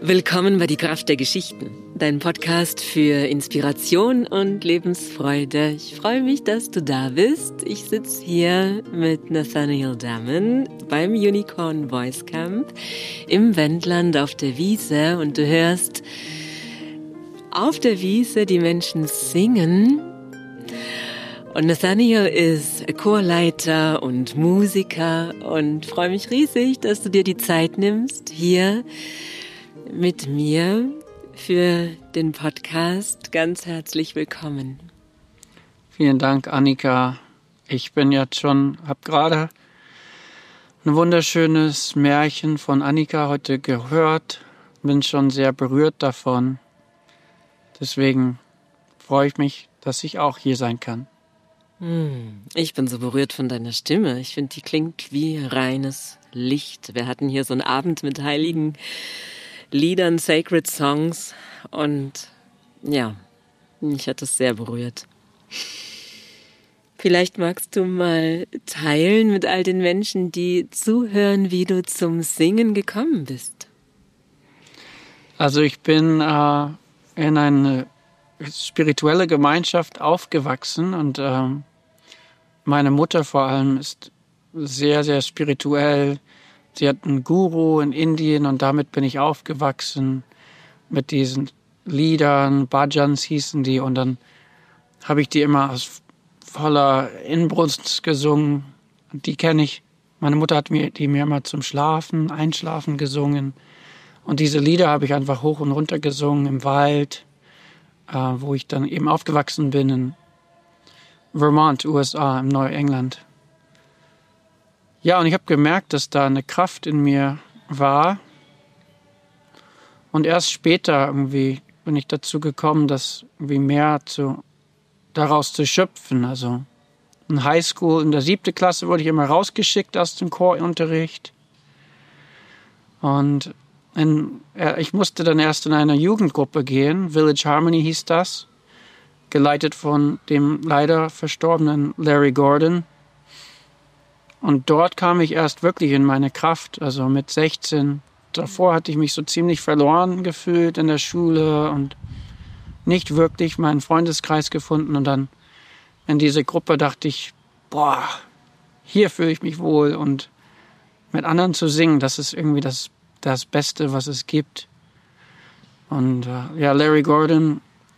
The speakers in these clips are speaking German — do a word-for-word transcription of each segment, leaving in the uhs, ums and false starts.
Willkommen bei Die Kraft der Geschichten, dein Podcast für Inspiration und Lebensfreude. Ich freue mich, dass du da bist. Ich sitze hier mit Nathaniel Damon beim Unicorn Voice Camp im Wendland auf der Wiese und du hörst auf der Wiese die Menschen singen. Und Nathaniel ist Chorleiter und Musiker und freue mich riesig, dass du dir die Zeit nimmst, hier mit mir für den Podcast. Ganz herzlich willkommen. Vielen Dank, Annika. Ich bin jetzt schon, habe gerade ein wunderschönes Märchen von Annika heute gehört. Bin schon sehr berührt davon. Deswegen freue ich mich, dass ich auch hier sein kann. Ich bin so berührt von deiner Stimme. Ich finde, die klingt wie reines Licht. Wir hatten hier so einen Abend mit heiligen Liedern, Sacred Songs und ja, mich hat es sehr berührt. Vielleicht magst du mal teilen mit all den Menschen, die zuhören, wie du zum Singen gekommen bist. Also ich bin äh, in eine spirituelle Gemeinschaft aufgewachsen und äh, meine Mutter vor allem ist sehr, sehr spirituell. Sie hat einen Guru in Indien und damit bin ich aufgewachsen mit diesen Liedern, Bhajans hießen die und dann habe ich die immer aus voller Inbrunst gesungen und die kenne ich. Meine Mutter hat mir die mir immer zum Schlafen, Einschlafen gesungen und diese Lieder habe ich einfach hoch und runter gesungen im Wald, äh, wo ich dann eben aufgewachsen bin in Vermont, U S A, im Neuengland. Ja, und ich habe gemerkt, dass da eine Kraft in mir war. Und erst später irgendwie bin ich dazu gekommen, das irgendwie mehr zu, daraus zu schöpfen. Also in Highschool, in der siebten Klasse wurde ich immer rausgeschickt aus dem Chorunterricht. Und in, ich musste dann erst in eine Jugendgruppe gehen, Village Harmony hieß das, geleitet von dem leider verstorbenen Larry Gordon. Und dort kam ich erst wirklich in meine Kraft, also mit sechzehn. Davor hatte ich mich so ziemlich verloren gefühlt in der Schule und nicht wirklich meinen Freundeskreis gefunden. Und dann in diese Gruppe dachte ich, boah, hier fühle ich mich wohl. Und mit anderen zu singen, das ist irgendwie das, das Beste, was es gibt. Und äh, ja, Larry Gordon,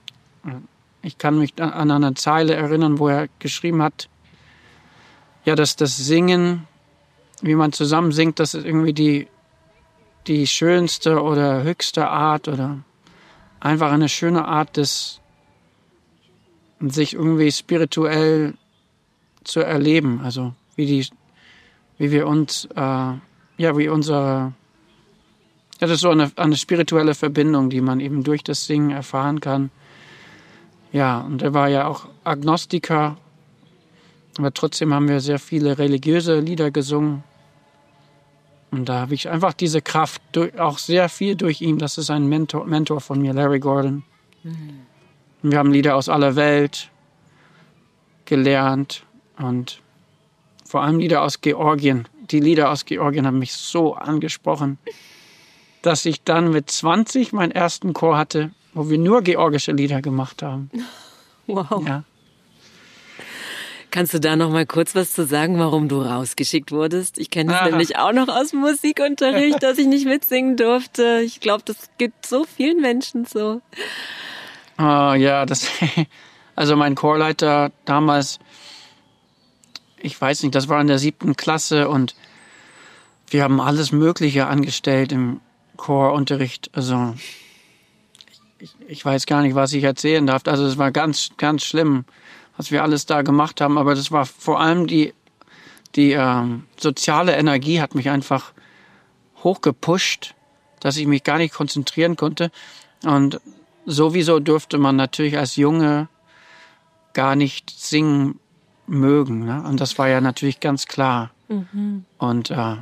ich kann mich an eine Zeile erinnern, wo er geschrieben hat, ja, dass das Singen, wie man zusammen singt, das ist irgendwie die, die schönste oder höchste Art oder einfach eine schöne Art des, sich irgendwie spirituell zu erleben. Also wie die, wie wir uns, äh, ja, wie unsere, ja, das ist so eine, eine spirituelle Verbindung, die man eben durch das Singen erfahren kann. Ja, und er war ja auch Agnostiker. Aber trotzdem haben wir sehr viele religiöse Lieder gesungen. Und da habe ich einfach diese Kraft, auch sehr viel durch ihn. Das ist ein Mentor, Mentor von mir, Larry Gordon. Mhm. Und wir haben Lieder aus aller Welt gelernt und vor allem Lieder aus Georgien. Die Lieder aus Georgien haben mich so angesprochen, dass ich dann mit zwanzig meinen ersten Chor hatte, wo wir nur georgische Lieder gemacht haben. Wow. Ja. Kannst du da noch mal kurz was zu sagen, warum du rausgeschickt wurdest? Ich kenne es ah. nämlich auch noch aus dem Musikunterricht, dass ich nicht mitsingen durfte. Ich glaube, das gibt so vielen Menschen so. Oh, ja, das, also mein Chorleiter damals, ich weiß nicht, das war in der siebten Klasse und wir haben alles Mögliche angestellt im Chorunterricht. Also ich, ich weiß gar nicht, was ich erzählen darf. Also es war ganz, ganz schlimm, was wir alles da gemacht haben. Aber das war vor allem die, die ähm, soziale Energie hat mich einfach hochgepusht, dass ich mich gar nicht konzentrieren konnte. Und sowieso durfte man natürlich als Junge gar nicht singen mögen. Ne? Und das war ja natürlich ganz klar. Mhm. Und äh,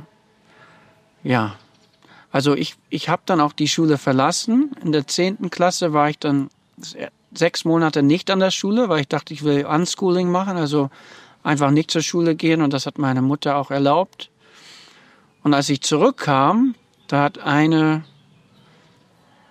ja, also ich, ich habe dann auch die Schule verlassen. In der zehnten Klasse war ich dann sechs Monate nicht an der Schule, weil ich dachte, ich will Unschooling machen, also einfach nicht zur Schule gehen. Und das hat meine Mutter auch erlaubt. Und als ich zurückkam, da hat eine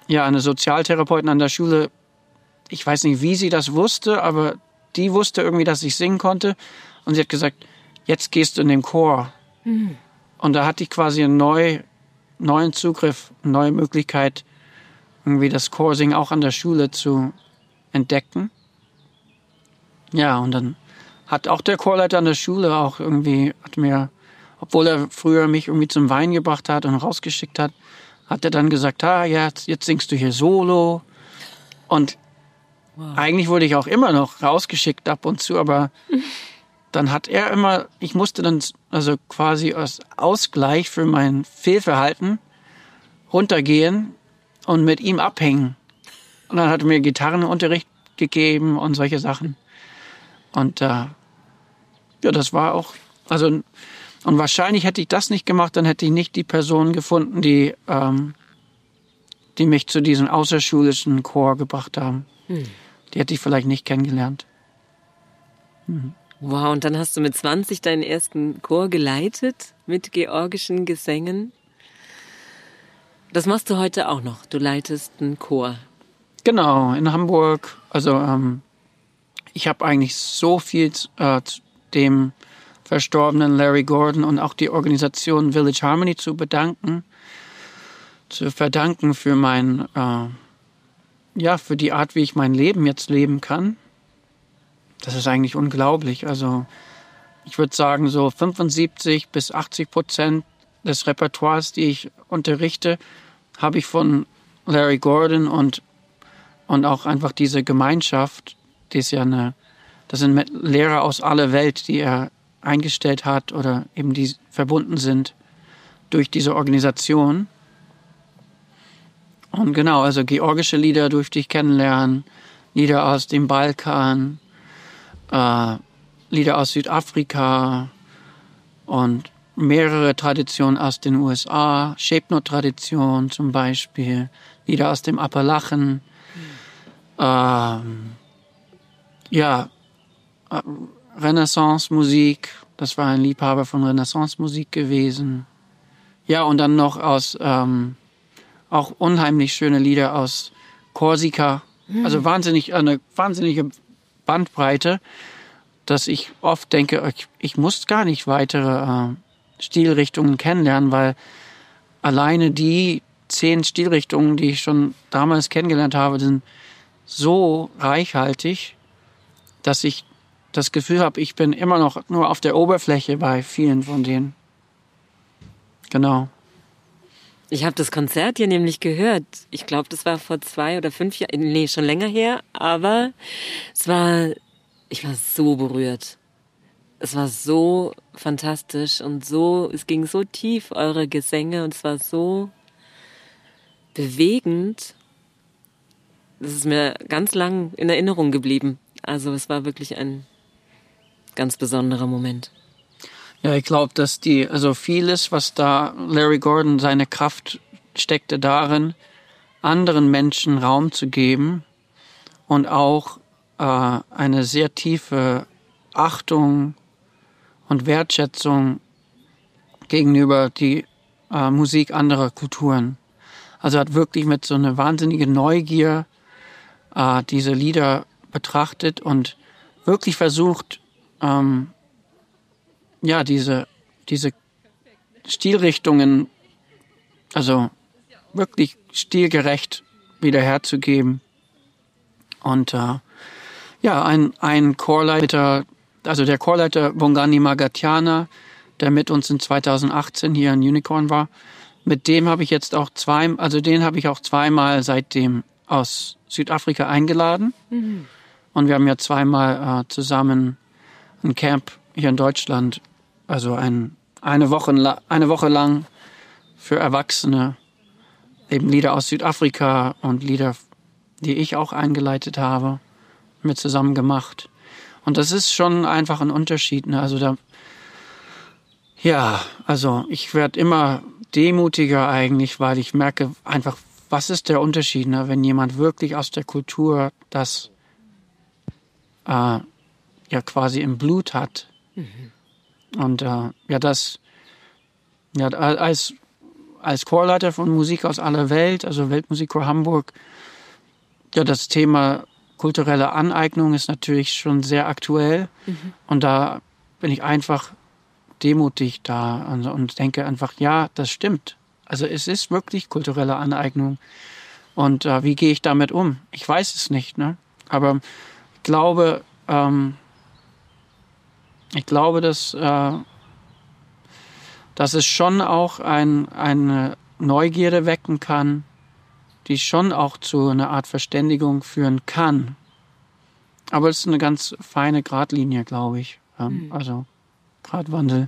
ja, eine Sozialtherapeutin an der Schule, ich weiß nicht, wie sie das wusste, aber die wusste irgendwie, dass ich singen konnte. Und sie hat gesagt, jetzt gehst du in den Chor. Mhm. Und da hatte ich quasi einen neu, neuen Zugriff, eine neue Möglichkeit, irgendwie das Chorsingen auch an der Schule zu entdecken. Ja, und dann hat auch der Chorleiter an der Schule auch irgendwie, hat mir, obwohl er früher mich irgendwie zum Wein gebracht hat und rausgeschickt hat, hat er dann gesagt, ah, jetzt, jetzt singst du hier Solo. Und wow. Eigentlich wurde ich auch immer noch rausgeschickt ab und zu, aber dann hat er immer, ich musste dann also quasi als Ausgleich für mein Fehlverhalten runtergehen und mit ihm abhängen. Und dann hat er mir Gitarrenunterricht gegeben und solche Sachen. Und äh, ja, das war auch, also, und wahrscheinlich hätte ich das nicht gemacht, dann hätte ich nicht die Person gefunden, die, ähm, die mich zu diesem außerschulischen Chor gebracht haben. Hm. Die hätte ich vielleicht nicht kennengelernt. Mhm. Wow, und dann hast du mit zwanzig deinen ersten Chor geleitet mit georgischen Gesängen. Das machst du heute auch noch. Du leitest einen Chor. Genau, in Hamburg. Also ähm, ich habe eigentlich so viel äh, dem verstorbenen Larry Gordon und auch die Organisation Village Harmony zu bedanken, zu verdanken für mein, äh, ja, für die Art, wie ich mein Leben jetzt leben kann. Das ist eigentlich unglaublich. Also ich würde sagen, so fünfundsiebzig bis achtzig Prozent des Repertoires, die ich unterrichte, habe ich von Larry Gordon und, und auch einfach diese Gemeinschaft, die ist ja eine, das sind Lehrer aus aller Welt, die er eingestellt hat oder eben die verbunden sind durch diese Organisation. Und genau, also georgische Lieder durfte ich kennenlernen, Lieder aus dem Balkan, äh, Lieder aus Südafrika und mehrere Traditionen aus den U S A, Shepno-Tradition zum Beispiel, Lieder aus dem Appalachen, mhm. ähm, ja, Renaissance-Musik, das war ein Liebhaber von Renaissance-Musik gewesen. Ja, und dann noch aus, ähm, auch unheimlich schöne Lieder aus Korsika, mhm. also wahnsinnig, eine wahnsinnige Bandbreite, dass ich oft denke, ich, ich muss gar nicht weitere äh, Stilrichtungen kennenlernen, weil alleine die zehn Stilrichtungen, die ich schon damals kennengelernt habe, sind so reichhaltig, dass ich das Gefühl habe, ich bin immer noch nur auf der Oberfläche bei vielen von denen. Genau. Ich habe das Konzert hier nämlich gehört. Ich glaube, das war vor zwei oder fünf Jahren, nee, schon länger her, aber es war, ich war so berührt. Es war so fantastisch und so, es ging so tief, eure Gesänge, und es war so bewegend. Das ist mir ganz lang in Erinnerung geblieben. Also es war wirklich ein ganz besonderer Moment. Ja, ich glaube, dass die, also vieles, was da Larry Gordon, seine Kraft steckte darin, anderen Menschen Raum zu geben und auch äh, eine sehr tiefe Achtung und Wertschätzung gegenüber die äh, Musik anderer Kulturen. Also hat wirklich mit so einer wahnsinnigen Neugier äh, diese Lieder betrachtet und wirklich versucht, ähm, ja, diese, diese Stilrichtungen, also wirklich stilgerecht wiederherzugeben. Und äh, ja, ein, ein Chorleiter, also der Chorleiter Bongani Magatyana, der mit uns in zweitausendachtzehn hier in Unicorn war, mit dem habe ich jetzt auch zwei, also den habe ich auch zweimal seitdem aus Südafrika eingeladen. Mhm. Und wir haben ja zweimal äh, zusammen ein Camp hier in Deutschland, also ein, eine, Woche, eine Woche lang für Erwachsene, eben Lieder aus Südafrika und Lieder, die ich auch eingeleitet habe, mit zusammen gemacht. Und das ist schon einfach ein Unterschied. Ne? Also da, ja, also ich werde immer demutiger eigentlich, weil ich merke einfach, was ist der Unterschied, ne? Wenn jemand wirklich aus der Kultur das äh, ja quasi im Blut hat. Mhm. Und äh, ja, das, ja, als, als Chorleiter von Musik aus aller Welt, also Weltmusikchor Hamburg, ja, das Thema kulturelle Aneignung ist natürlich schon sehr aktuell. Mhm. Und da bin ich einfach demutig da und, und denke einfach, ja, das stimmt. Also es ist wirklich kulturelle Aneignung. Und äh, wie gehe ich damit um? Ich weiß es nicht, ne? Aber ich glaube, ähm, ich glaube, dass, äh, dass es schon auch ein, eine Neugierde wecken kann, die schon auch zu einer Art Verständigung führen kann. Aber es ist eine ganz feine Gradlinie, glaube ich. Ähm, mhm. Also Gratwandel.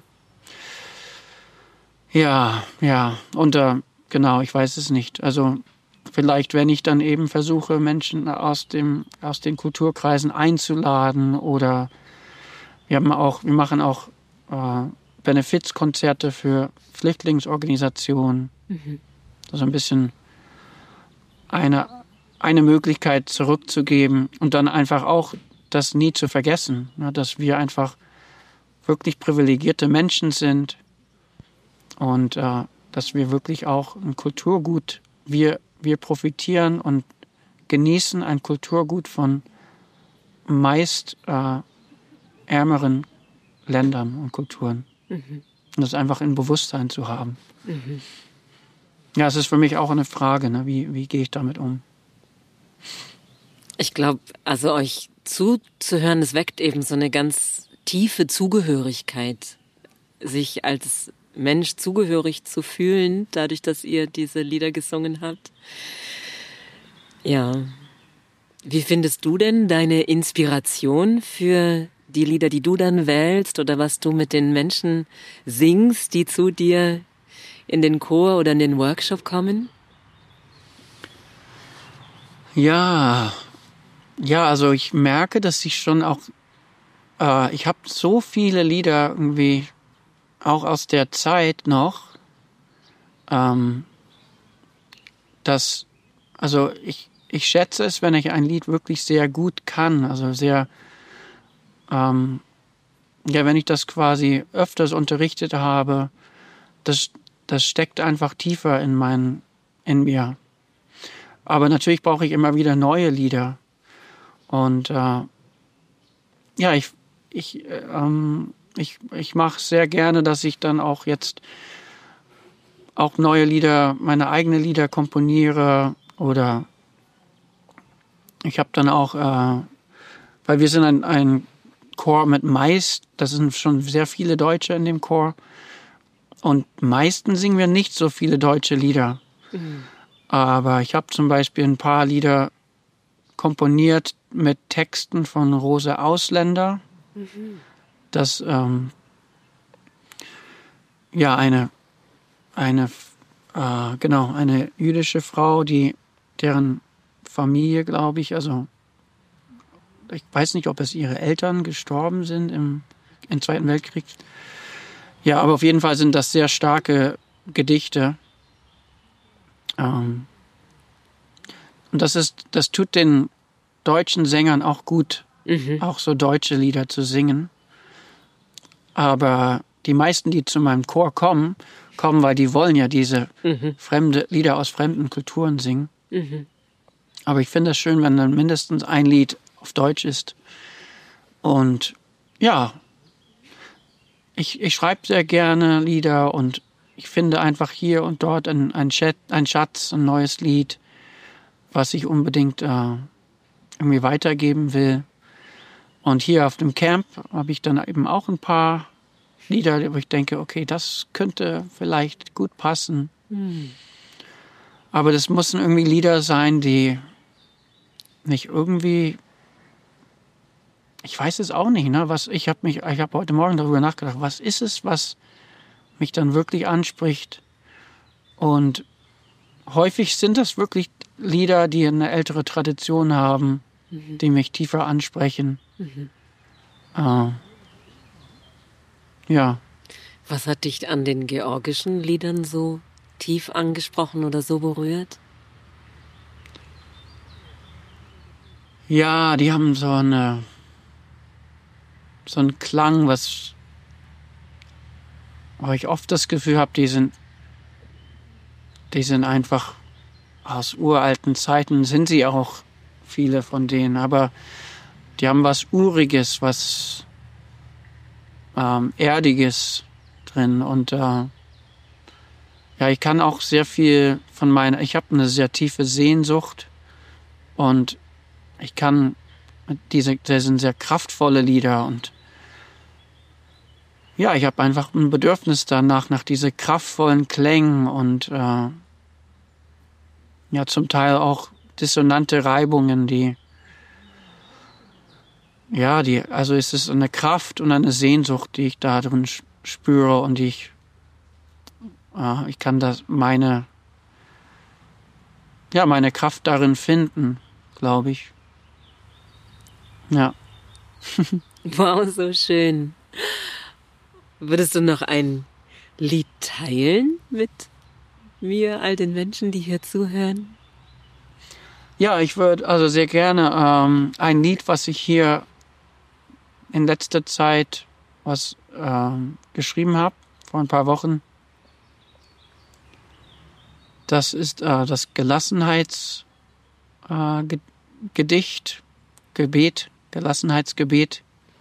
Ja, ja. Und äh, genau, ich weiß es nicht. Also vielleicht, wenn ich dann eben versuche, Menschen aus dem aus den Kulturkreisen einzuladen, oder wir haben auch, wir machen auch äh, Benefizkonzerte für Flüchtlingsorganisationen. Mhm. Also ein bisschen eine eine Möglichkeit zurückzugeben und dann einfach auch das nie zu vergessen, ne, dass wir einfach wirklich privilegierte Menschen sind und äh, dass wir wirklich auch ein Kulturgut, wir, wir profitieren und genießen ein Kulturgut von meist äh, ärmeren Ländern und Kulturen. Mhm. Und das einfach in Bewusstsein zu haben. Mhm. Ja, es ist für mich auch eine Frage, ne? wie, wie gehe ich damit um? Ich glaube, also euch zuzuhören, es weckt eben so eine ganz tiefe Zugehörigkeit, sich als Mensch zugehörig zu fühlen, dadurch, dass ihr diese Lieder gesungen habt. Ja. Wie findest du denn deine Inspiration für die Lieder, die du dann wählst, oder was du mit den Menschen singst, die zu dir in den Chor oder in den Workshop kommen? Ja, ja, also ich merke, dass ich schon auch, äh, ich habe so viele Lieder irgendwie auch aus der Zeit noch, ähm, dass, also ich, ich schätze es, wenn ich ein Lied wirklich sehr gut kann, also sehr, ähm, ja, wenn ich das quasi öfters unterrichtet habe, das, das steckt einfach tiefer in mein, in mir. Aber natürlich brauche ich immer wieder neue Lieder. Und äh, ja, ich, ich, ähm, ich, ich mache sehr gerne, dass ich dann auch jetzt auch neue Lieder, meine eigenen Lieder komponiere. Oder ich habe dann auch, äh, weil wir sind ein, ein Chor mit meist, das sind schon sehr viele Deutsche in dem Chor. Und meistens singen wir nicht so viele deutsche Lieder. Mhm. Aber ich habe zum Beispiel ein paar Lieder komponiert mit Texten von Rose Ausländer. Mhm. Das ähm, ja eine eine äh, genau eine jüdische Frau, die deren Familie, glaube ich, also ich weiß nicht, ob es ihre Eltern gestorben sind im, im Zweiten Weltkrieg. Ja, aber auf jeden Fall sind das sehr starke Gedichte. Ähm, und das ist, das tut den deutschen Sängern auch gut, mhm. auch so deutsche Lieder zu singen. Aber die meisten, die zu meinem Chor kommen, kommen, weil die wollen ja diese mhm. fremde Lieder aus fremden Kulturen singen. Mhm. Aber ich finde es schön, wenn dann mindestens ein Lied auf Deutsch ist. Und ja, ich, ich schreibe sehr gerne Lieder und ich finde einfach hier und dort ein, ein, Chat, ein Schatz, ein neues Lied, was ich unbedingt äh, irgendwie weitergeben will. Und hier auf dem Camp habe ich dann eben auch ein paar Lieder, wo ich denke, okay, das könnte vielleicht gut passen. Mhm. Aber das müssen irgendwie Lieder sein, die nicht irgendwie, ich weiß es auch nicht, ne? Was ich habe mich, ich habe heute Morgen darüber nachgedacht, was ist es, was mich dann wirklich anspricht? Und häufig sind das wirklich Lieder, die eine ältere Tradition haben, mhm. die mich tiefer ansprechen. Mhm. Äh, ja. Was hat dich an den georgischen Liedern so tief angesprochen oder so berührt? Ja, die haben so eine so einen Klang, was wo ich oft das Gefühl habe, die sind die sind einfach aus uralten Zeiten, sind sie auch, viele von denen, aber die haben was Uriges, was ähm, Erdiges drin und äh, ja, ich kann auch sehr viel von meiner, ich habe eine sehr tiefe Sehnsucht und ich kann diese, das sind sehr kraftvolle Lieder und ja, ich habe einfach ein Bedürfnis danach, nach diese kraftvollen Klängen und äh, ja, zum Teil auch dissonante Reibungen, die ja, die, also es ist eine Kraft und eine Sehnsucht, die ich da drin spüre und die ich, äh, ich kann das, meine, ja, meine Kraft darin finden, glaube ich. Ja. Wow, so schön. Würdest du noch ein Lied teilen mit mir, all den Menschen, die hier zuhören? Ja, ich würde also sehr gerne ähm, ein Lied, was ich hier in letzter Zeit was ähm, geschrieben habe, vor ein paar Wochen. Das ist äh, das Gelassenheitsgedicht, äh, Ge- Gedicht, Gebet, Gelassenheitsgebet.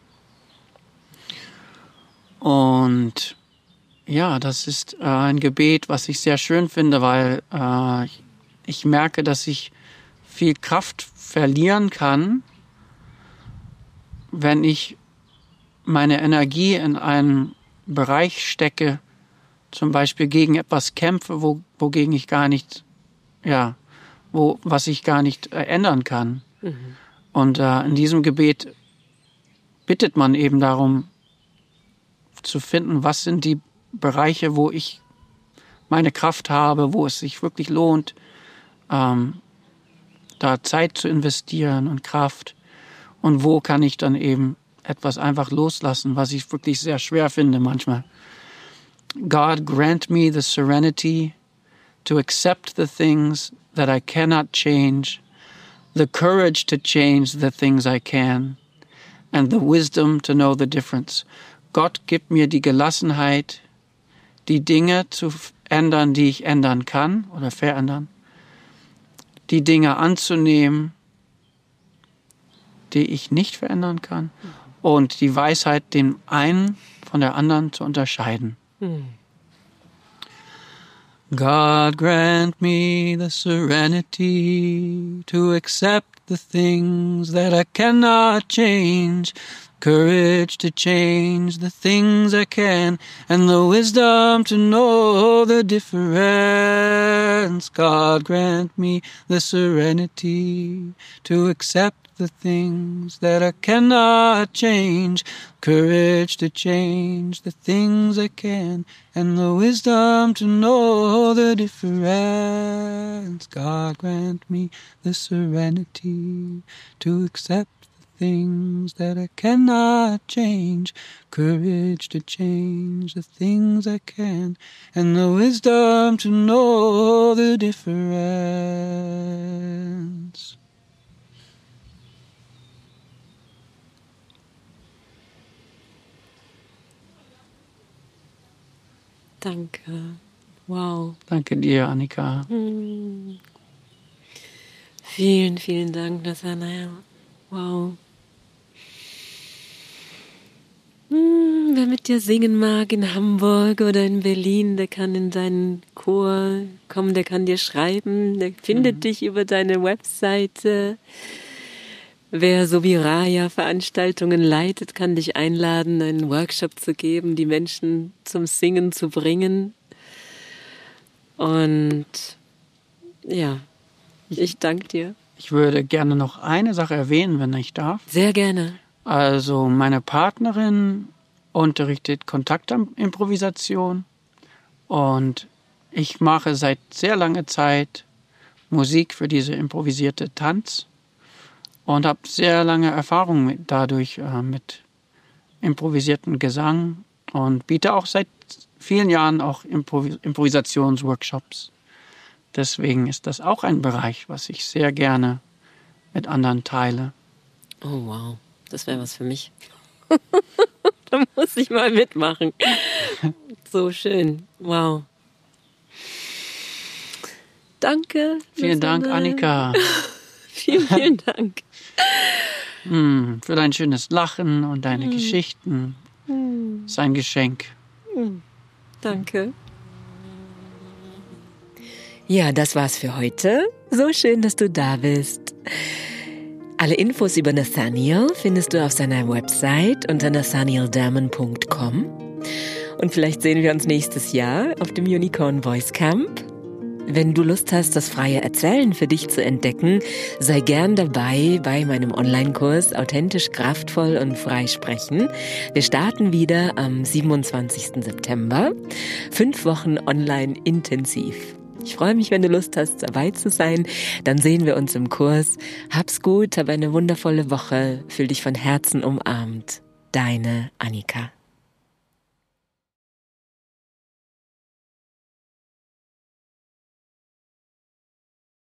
Und ja, das ist äh, ein Gebet, was ich sehr schön finde, weil äh, ich, ich merke, dass ich viel Kraft verlieren kann, wenn ich meine Energie in einen Bereich stecke, zum Beispiel gegen etwas kämpfe, wo, wogegen ich gar nicht, ja, wo, was ich gar nicht äh, ändern kann. Mhm. Und äh, in diesem Gebet bittet man eben darum, zu finden, was sind die Bereiche, wo ich meine Kraft habe, wo es sich wirklich lohnt, ähm, da Zeit zu investieren und Kraft. Und wo kann ich dann eben etwas einfach loslassen, was ich wirklich sehr schwer finde manchmal. God grant me the serenity to accept the things that I cannot change, the courage to change the things I can, and the wisdom to know the difference. Gott gibt mir die Gelassenheit, die Dinge zu ändern, die ich ändern kann oder verändern, die Dinge anzunehmen, die ich nicht verändern kann, und die Weisheit, den einen von der anderen zu unterscheiden. Hm. God grant me the serenity to accept the things that I cannot change, courage to change the things I can, and the wisdom to know the difference. God grant me the serenity to accept the things that I cannot change, courage to change the things I can, and the wisdom to know the difference. God grant me the serenity to accept things that I cannot change, courage to change the things I can, and the wisdom to know the difference. Danke. Wow. Danke dir, Annika. Hm. Vielen, vielen Dank, Nathanael. Wow. Hm, wer mit dir singen mag in Hamburg oder in Berlin, der kann in deinen Chor kommen, der kann dir schreiben, der findet mhm. dich über deine Webseite. Wer so wie Raya Veranstaltungen leitet, kann dich einladen, einen Workshop zu geben, die Menschen zum Singen zu bringen. Und ja, ich danke dir. Ich würde gerne noch eine Sache erwähnen, wenn ich darf. Sehr gerne. Also meine Partnerin unterrichtet Kontaktimprovisation und ich mache seit sehr langer Zeit Musik für diese improvisierte Tanz und habe sehr lange Erfahrung mit, dadurch äh, mit improvisierten Gesang und biete auch seit vielen Jahren auch Improvis- Improvisationsworkshops. Deswegen ist das auch ein Bereich, was ich sehr gerne mit anderen teile. Oh wow, das wäre was für mich. Da muss ich mal mitmachen. So schön, wow. Danke. Vielen Dank, Annika. vielen, vielen Dank. Hm, für dein schönes Lachen und deine hm. Geschichten. Hm. Sein Geschenk. Hm. Danke. Ja, das war's für heute. So schön, dass du da bist. Alle Infos über Nathaniel findest du auf seiner Website unter nathaniel damon punkt com. Und vielleicht sehen wir uns nächstes Jahr auf dem Unicorn Voice Camp. Wenn du Lust hast, das freie Erzählen für dich zu entdecken, sei gern dabei bei meinem Online-Kurs Authentisch, kraftvoll und frei sprechen. Wir starten wieder am siebenundzwanzigsten September. Fünf Wochen online intensiv. Ich freue mich, wenn du Lust hast, dabei zu sein. Dann sehen wir uns im Kurs. Hab's gut, hab eine wundervolle Woche. Fühl dich von Herzen umarmt. Deine Annika.